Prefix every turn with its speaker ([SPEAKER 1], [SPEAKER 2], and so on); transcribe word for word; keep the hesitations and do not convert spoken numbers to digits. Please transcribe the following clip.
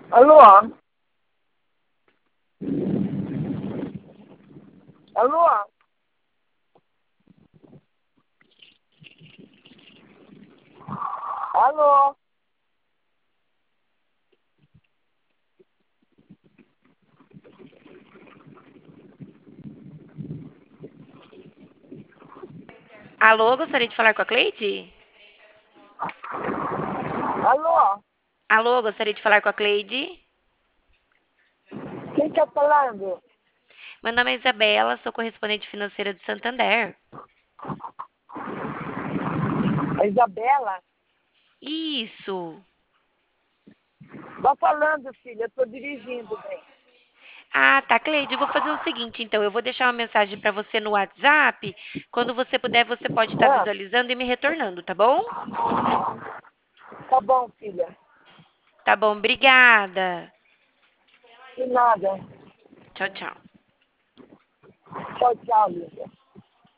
[SPEAKER 1] Alô? Alô? Alô?
[SPEAKER 2] Alô, gostaria de falar com a Cleide?
[SPEAKER 1] Alô?
[SPEAKER 2] Alô, gostaria de falar com a Cleide?
[SPEAKER 1] Quem tá falando?
[SPEAKER 2] Meu nome é Isabela, sou correspondente financeira do Santander.
[SPEAKER 1] A Isabela?
[SPEAKER 2] Isso.
[SPEAKER 1] Tá falando, filha. Eu tô dirigindo, bem.
[SPEAKER 2] Ah, tá, Cleide, eu vou fazer o seguinte, então, eu vou deixar uma mensagem para você no WhatsApp. Quando você puder, você pode estar
[SPEAKER 1] Ah,
[SPEAKER 2] visualizando e me retornando, tá bom?
[SPEAKER 1] tá bom, filha.
[SPEAKER 2] Tá bom, obrigada.
[SPEAKER 1] De nada.
[SPEAKER 2] Tchau, tchau.
[SPEAKER 1] Tchau, tchau, Lívia.